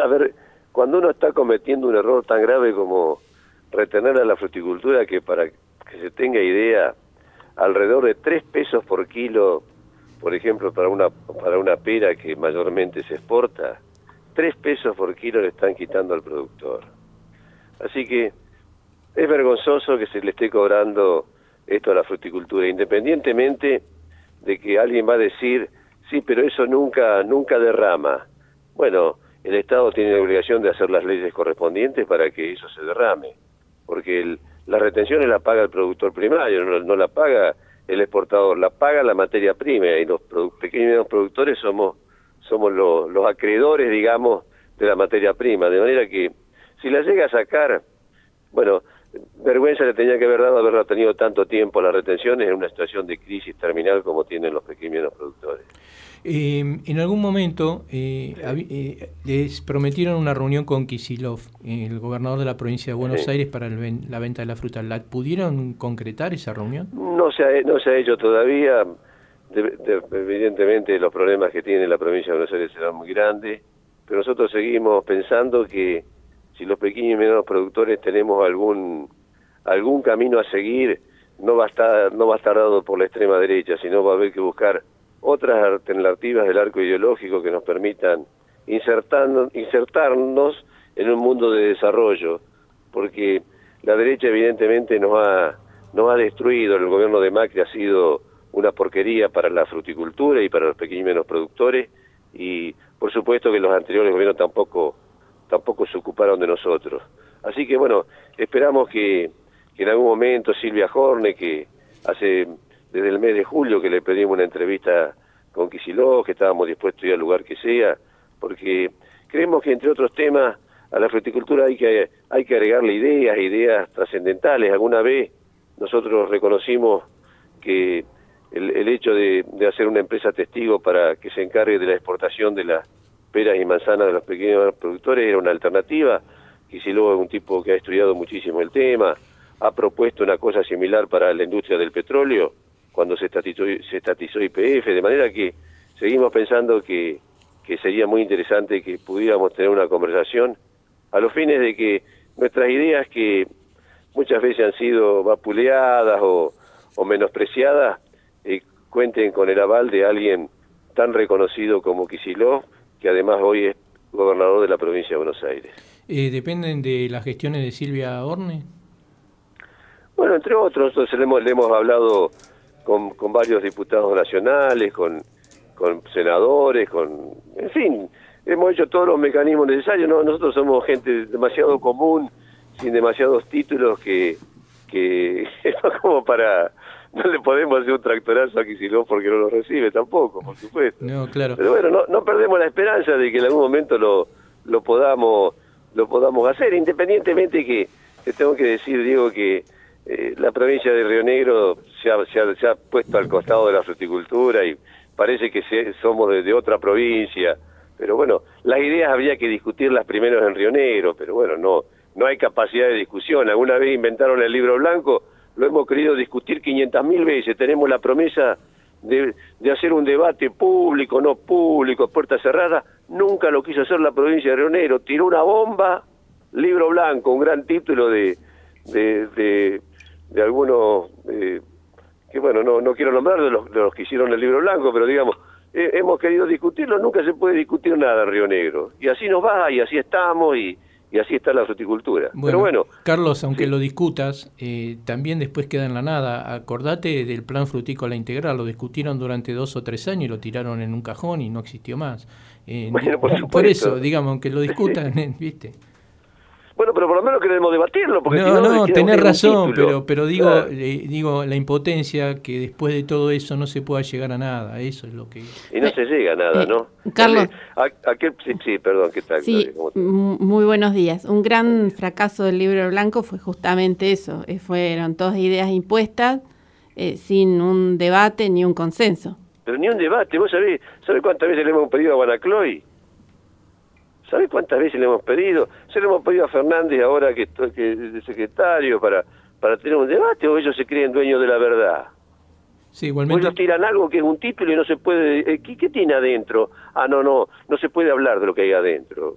a ver, cuando uno está cometiendo un error tan grave como retener a la fruticultura, que para que se tenga idea, alrededor de 3 pesos por kilo, por ejemplo, para una pera que mayormente se exporta, 3 pesos por kilo le están quitando al productor. Así que es vergonzoso que se le esté cobrando esto a la fruticultura, independientemente de que alguien va a decir, sí, pero eso nunca derrama. Bueno, el Estado tiene la obligación de hacer las leyes correspondientes para que eso se derrame, porque las retenciones la paga el productor primario, no la paga el exportador, la paga la materia prima, y los pequeños productores somos los acreedores, digamos, de la materia prima, de manera que si la llega a sacar, bueno, vergüenza le tenía que haber dado haberla tenido tanto tiempo las retenciones en una situación de crisis terminal como tienen los pequeños productores. En algún momento les prometieron una reunión con Kicillof, el gobernador de la provincia de Buenos Aires, para la venta de la fruta. ¿La pudieron concretar esa reunión? No se ha hecho todavía. Evidentemente los problemas que tiene la provincia de Buenos Aires serán muy grandes, pero nosotros seguimos pensando que si los pequeños y medianos productores tenemos algún camino a seguir, no va a estar dado por la extrema derecha, sino va a haber que buscar otras alternativas del arco ideológico que nos permitan insertarnos en un mundo de desarrollo, porque la derecha evidentemente nos ha destruido. El gobierno de Macri ha sido una porquería para la fruticultura y para los pequeños y medianos productores, y por supuesto que los anteriores gobiernos tampoco se ocuparon de nosotros. Así que bueno, esperamos que en algún momento Silvia Horne, que desde el mes de julio que le pedimos una entrevista con Kicillof, que estábamos dispuestos a ir al lugar que sea, porque creemos que entre otros temas a la fruticultura hay que agregarle ideas trascendentales. Alguna vez nosotros reconocimos que el hecho de hacer una empresa testigo para que se encargue de la exportación de las peras y manzanas de los pequeños productores era una alternativa. Kicillof es un tipo que ha estudiado muchísimo el tema, ha propuesto una cosa similar para la industria del petróleo cuando se estatizó YPF, de manera que seguimos pensando que sería muy interesante que pudiéramos tener una conversación a los fines de que nuestras ideas, que muchas veces han sido vapuleadas o menospreciadas, cuenten con el aval de alguien tan reconocido como Kicillof, que además hoy es gobernador de la provincia de Buenos Aires. ¿Dependen de las gestiones de Silvia Horne? Bueno, entre otros, nosotros le hemos hablado con varios diputados nacionales, con senadores, en fin, hemos hecho todos los mecanismos necesarios. ¿No? Nosotros somos gente demasiado común, sin demasiados títulos, que es como para... No le podemos hacer un tractorazo a Kicillof porque no lo recibe tampoco, por supuesto. No, claro. Pero bueno, no perdemos la esperanza de que en algún momento lo podamos hacer, independientemente que te tengo que decir, Diego, que la provincia de Río Negro se ha puesto al costado de la fruticultura y parece que somos de otra provincia, pero bueno, las ideas habría que discutirlas primero en Río Negro, pero bueno, no hay capacidad de discusión. Alguna vez inventaron el libro blanco, lo hemos querido discutir 500.000 veces, tenemos la promesa de hacer un debate público, no público, puerta cerrada. Nunca lo quiso hacer la provincia de Río Negro, tiró una bomba, libro blanco, un gran título de algunos, que bueno, no quiero nombrar de los que hicieron el libro blanco, pero digamos, hemos querido discutirlo, nunca se puede discutir nada en Río Negro, y así nos va, y así estamos, y así está la fruticultura. Bueno, pero bueno, Carlos, aunque sí, lo discutas, también después queda en la nada. Acordate del plan frutícola integral, lo discutieron durante 2 o 3 años y lo tiraron en un cajón y no existió más. Bueno, por eso, digamos, aunque lo discutan, ¿viste? Bueno, pero por lo menos queremos debatirlo, porque No, tenés razón, pero digo, claro, digo la impotencia que después de todo eso no se pueda llegar a nada, eso es lo que... Y no se llega a nada, ¿no? Carlos. Sí, perdón, ¿qué tal? Sí, muy buenos días. Un gran fracaso del libro blanco fue justamente eso, fueron todas ideas impuestas sin un debate ni un consenso. Pero ni un debate. ¿Vos sabés cuántas veces le hemos pedido a Guanacloy? ¿Sabés cuántas veces le hemos pedido? Se le hemos pedido a Fernández ahora que es de secretario para tener un debate, o ellos se creen dueños de la verdad. Sí, igualmente. O ellos tiran algo que es un título y no se puede... ¿Qué tiene adentro? No se puede hablar de lo que hay adentro.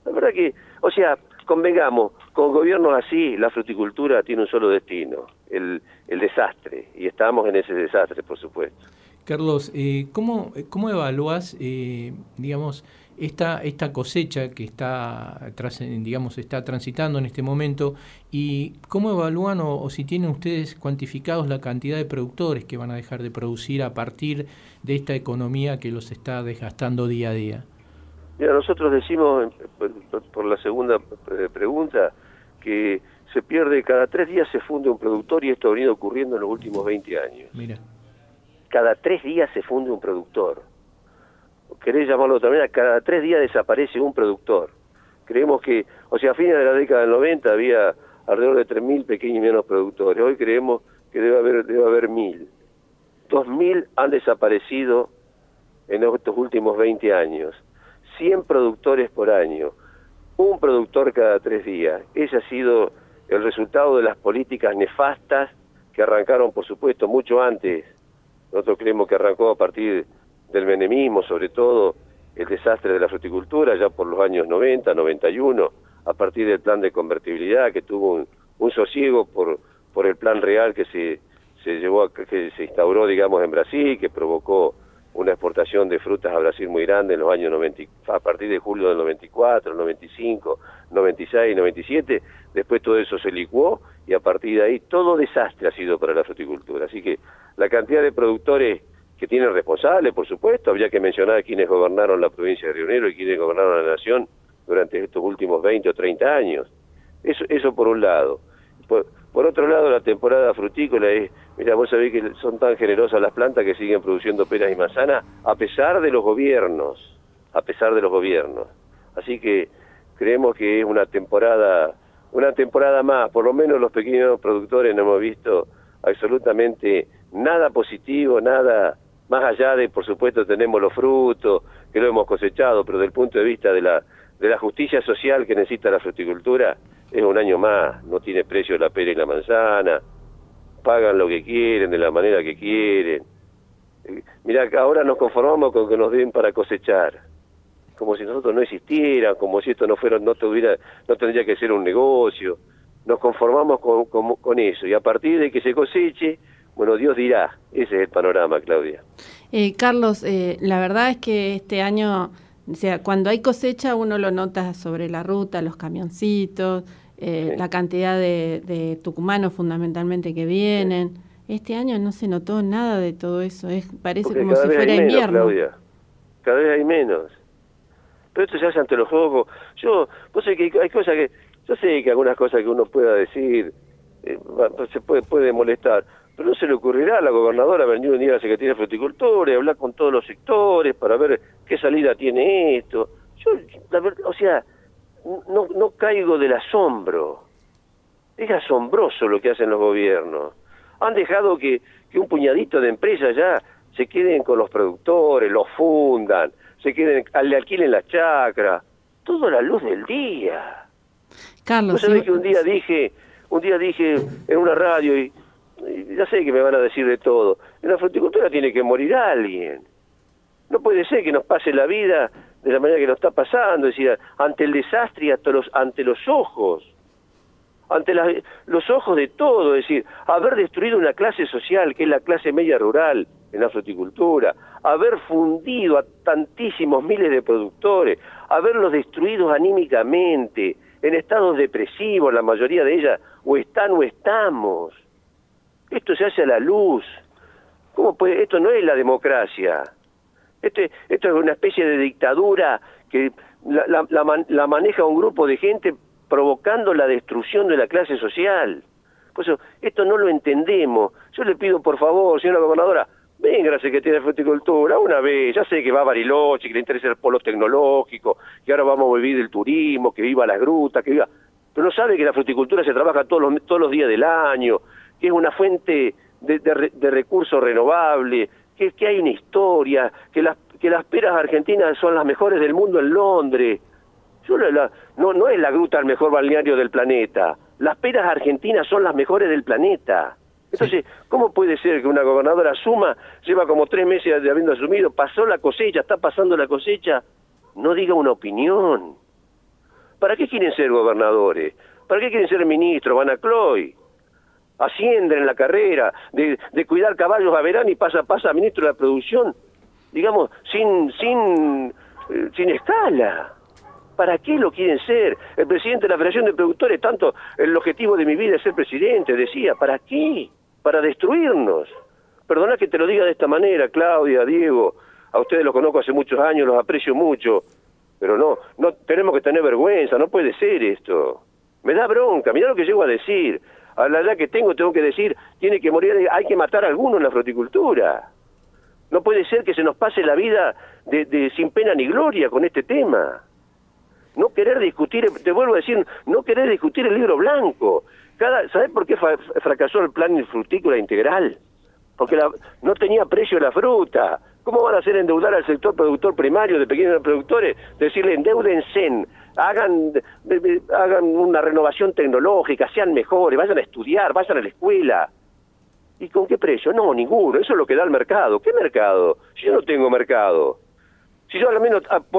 La verdad que, o sea, convengamos, con gobiernos así, la fruticultura tiene un solo destino, el desastre, y estamos en ese desastre, por supuesto. Carlos, ¿cómo evalúas, digamos, esta cosecha que está transitando en este momento, y cómo evalúan o si tienen ustedes cuantificados la cantidad de productores que van a dejar de producir a partir de esta economía que los está desgastando día a día? Mira, nosotros decimos, por la segunda pregunta, que se pierde, cada 3 días se funde un productor, y esto ha venido ocurriendo en los últimos 20 años. Mira. Cada 3 días se funde un productor. ¿Querés llamarlo de otra manera? Cada 3 días desaparece un productor. Creemos que, o sea, a fines de la década del 90 había alrededor de 3.000 pequeños y medianos productores. Hoy creemos que debe haber 1.000. 2.000 han desaparecido en estos últimos 20 años. 100 productores por año. Un productor cada 3 días. Ese ha sido el resultado de las políticas nefastas que arrancaron, por supuesto, mucho antes. Nosotros creemos que arrancó a partir del menemismo, sobre todo el desastre de la fruticultura, ya por los años 90, 91, a partir del plan de convertibilidad, que tuvo un sosiego por el plan real que se instauró, digamos, en Brasil, que provocó una exportación de frutas a Brasil muy grande en los años 90, a partir de julio del 94, 95, 96, 97, después todo eso se licuó, y a partir de ahí todo desastre ha sido para la fruticultura. Así que la cantidad de productores que tienen responsables, por supuesto, habría que mencionar a quienes gobernaron la provincia de Río Negro y quienes gobernaron la nación durante estos últimos 20 o 30 años. Eso por un lado. Por otro lado, la temporada frutícola es, mira, vos sabés que son tan generosas las plantas que siguen produciendo peras y manzanas a pesar de los gobiernos, Así que creemos que es una temporada más, por lo menos los pequeños productores no hemos visto absolutamente nada positivo, nada más allá de, por supuesto, tenemos los frutos, que lo hemos cosechado, pero desde el punto de vista de la justicia social que necesita la fruticultura, es un año más, no tiene precio la pera y la manzana, pagan lo que quieren, de la manera que quieren. Mirá, ahora nos conformamos con que nos den para cosechar, como si nosotros no existieran, como si esto no tendría que ser un negocio. Nos conformamos con eso, y a partir de que se coseche, bueno, Dios dirá. Ese es el panorama, Claudia. Carlos, la verdad es que este año, o sea, cuando hay cosecha uno lo nota sobre la ruta, los camioncitos, sí, la cantidad de tucumanos fundamentalmente que vienen. Sí. Este año no se notó nada de todo eso, parece porque como si fuera invierno. Claudia, cada vez hay menos. Pero esto se hace ante los ojos. Vos sabés que hay cosas que, yo sé que algunas cosas que uno pueda decir, se puede molestar, pero no se le ocurrirá a la gobernadora venir un día a la Secretaría de Fruticultura y hablar con todos los sectores para ver qué salida tiene esto. Yo, la verdad, o sea, no caigo del asombro. Es asombroso lo que hacen los gobiernos. Han dejado que un puñadito de empresas ya se queden con los productores, los fundan, le alquilen las chacras, todo a la luz del día. Carlos, ¿Vos sabés que un día dije en una radio, y ya sé que me van a decir de todo, en la fruticultura tiene que morir alguien. No puede ser que nos pase la vida de la manera que nos está pasando, es decir, ante el desastre y ante los ojos de todo, es decir, haber destruido una clase social que es la clase media rural en la fruticultura, haber fundido a tantísimos miles de productores, haberlos destruido anímicamente, en estados depresivos, la mayoría de ellas, o están o estamos. Esto se hace a la luz. ¿Cómo puede? Esto no es la democracia. Esto es una especie de dictadura que la maneja un grupo de gente provocando la destrucción de la clase social. Por eso, esto no lo entendemos. Yo le pido, por favor, señora gobernadora, venga a la Secretaría de Fruticultura una vez. Ya sé que va a Bariloche, que le interesa el polo tecnológico, que ahora vamos a vivir del turismo, que viva las grutas, que viva... Pero no sabe que la fruticultura se trabaja todos los días del año, que es una fuente de recursos renovables, que hay una historia, que las peras argentinas son las mejores del mundo en Londres. No es la gruta el mejor balneario del planeta. Las peras argentinas son las mejores del planeta. Entonces, ¿cómo puede ser que una gobernadora asuma, lleva como 3 meses de habiendo asumido, pasó la cosecha, está pasando la cosecha, no diga una opinión? ¿Para qué quieren ser gobernadores? ¿Para qué quieren ser ministros? Van a Cloy. Ascienden en la carrera, de cuidar caballos a Verán y pasa a ministro de la producción, digamos, sin escala. ¿Para qué lo quieren ser? El presidente de la Federación de Productores, tanto el objetivo de mi vida es ser presidente, decía, ¿para qué? Para destruirnos. Perdona que te lo diga de esta manera, Claudia, Diego, a ustedes los conozco hace muchos años, los aprecio mucho, pero no tenemos que tener vergüenza, no puede ser esto. Me da bronca, mirá lo que llego a decir. A la edad que tengo que decir, tiene que morir, hay que matar a alguno en la fruticultura. No puede ser que se nos pase la vida sin pena ni gloria con este tema. No querer discutir, te vuelvo a decir, no querer discutir el libro blanco. ¿Sabés por qué fracasó el plan frutícola integral? Porque no tenía precio la fruta. ¿Cómo van a hacer endeudar al sector productor primario de pequeños productores? Decirle, endeúdense, hagan una renovación tecnológica, sean mejores, vayan a estudiar, vayan a la escuela. ¿Y con qué precio? No, ninguno. Eso es lo que da el mercado. ¿Qué mercado? Si yo no tengo mercado. Si yo al menos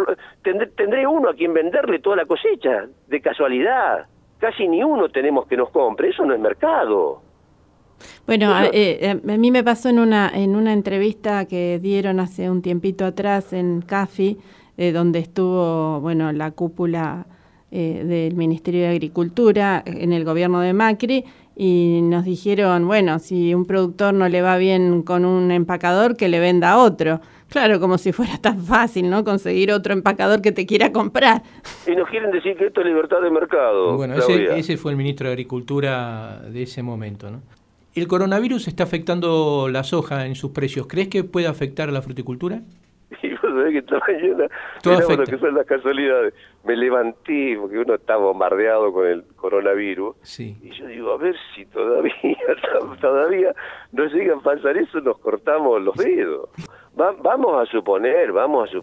tendré uno a quien venderle toda la cosecha, de casualidad. Casi ni uno tenemos que nos compre. Eso no es mercado. Bueno, a mí me pasó en una entrevista que dieron hace un tiempito atrás en CAFI, donde estuvo, bueno, la cúpula del Ministerio de Agricultura en el gobierno de Macri, y nos dijeron, bueno, si un productor no le va bien con un empacador, que le venda a otro. Claro, como si fuera tan fácil, ¿no? Conseguir otro empacador que te quiera comprar. Y nos quieren decir que esto es libertad de mercado. Bueno, ese fue el ministro de Agricultura de ese momento, ¿no? ¿El coronavirus está afectando la soja en sus precios? ¿Crees que puede afectar a la fruticultura? Y vos sabés que esta mañana, mirá lo que son las casualidades, me levanté porque uno está bombardeado con el coronavirus, sí. Y yo digo, a ver si todavía nos llega a pasar eso, nos cortamos los dedos. Vamos a suponer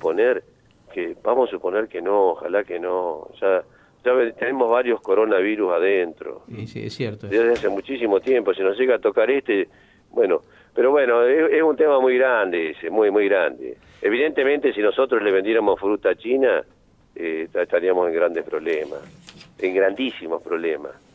que no, ojalá que no, ya tenemos varios coronavirus adentro. Sí, es cierto. Desde hace muchísimo tiempo, si nos llega a tocar bueno, pero bueno, es un tema muy grande ese, muy, muy grande. Evidentemente, si nosotros le vendiéramos fruta a China, estaríamos en grandes problemas, en grandísimos problemas.